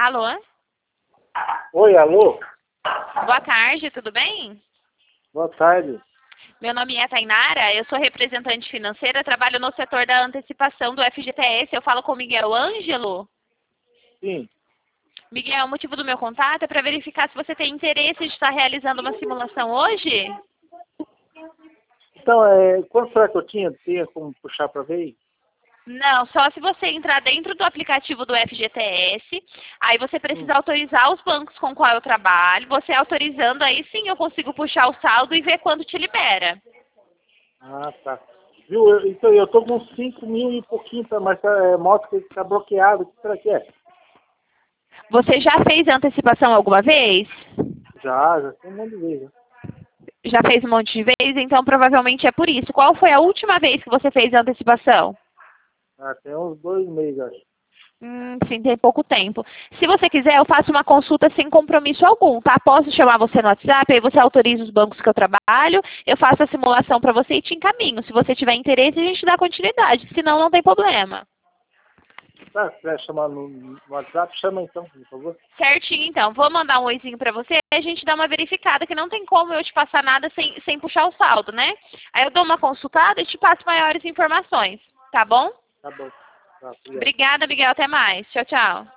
Alô? Oi, alô? Boa tarde, tudo bem? Boa tarde. Meu nome é Tainara, eu sou representante financeira, trabalho no setor da antecipação do FGTS. Eu falo com o Miguel Ângelo. Sim. Miguel, o motivo do meu contato é para verificar se você tem interesse de estar realizando uma simulação hoje. Então, quanto será que eu tinha como puxar para ver? Não, só se você entrar dentro do aplicativo do FGTS, aí você precisa autorizar os bancos com qual eu trabalho. Você autorizando, aí sim eu consigo puxar o saldo e ver quando te libera. Ah, tá. Viu? Então, eu tô com 5 mil e pouquinho, mas a moto que está bloqueada. O que será que é? Você já fez a antecipação alguma vez? Já tem um monte de vez. Né? Já fez um monte de vezes, então provavelmente é por isso. Qual foi a última vez que você fez a antecipação? Ah, tem uns 2 meses, acho. Sim, tem pouco tempo. Se você quiser, eu faço uma consulta sem compromisso algum, tá? Posso chamar você no WhatsApp, aí você autoriza os bancos que eu trabalho, eu faço a simulação para você e te encaminho. Se você tiver interesse, a gente dá continuidade, senão não tem problema. Tá, se quiser chamar no WhatsApp, chama então, por favor. Certinho, então. Vou mandar um oizinho para você e a gente dá uma verificada, que não tem como eu te passar nada sem puxar o saldo, né? Aí eu dou uma consultada e te passo maiores informações, tá bom? Tá bom. Tá, obrigado. Obrigada, Miguel. Até mais. Tchau, tchau.